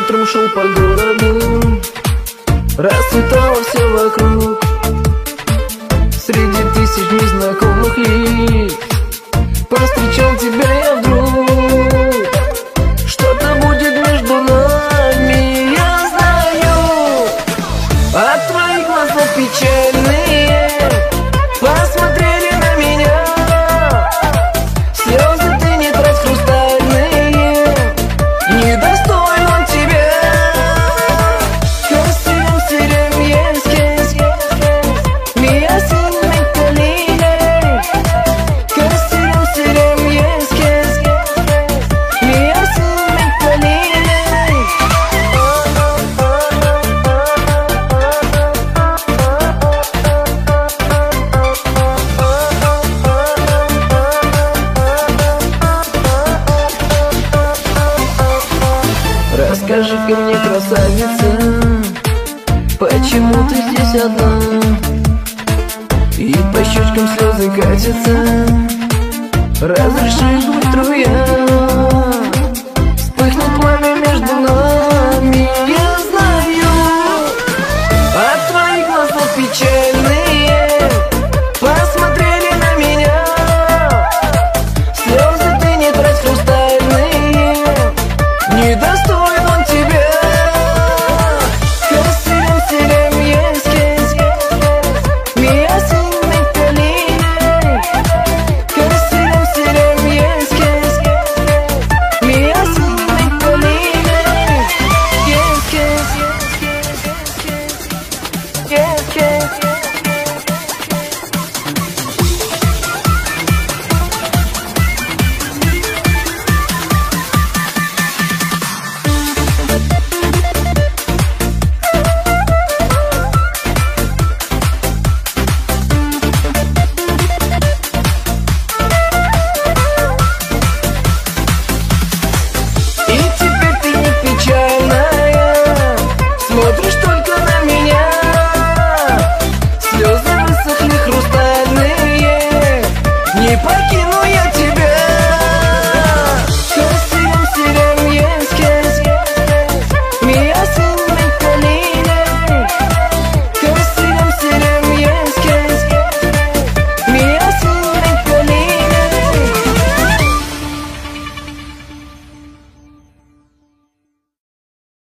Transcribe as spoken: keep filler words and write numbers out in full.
утром шел по городу, расцветало все вокруг. Среди тысяч незнакомых лиц повстречал тебя я вдруг. Что-то будет между нами, я знаю. От твоих глаз печальные посмотрели на меня. Слезы ты не трать хрустальные, недостоин он тебя. Красивым стилем есть, меня сильной калиной. Красивым стилем есть, меня сильной калиной. Расскажи-ка мне, красавица, почему ты здесь одна? И по щечкам слезы катятся, разреши быть друзья.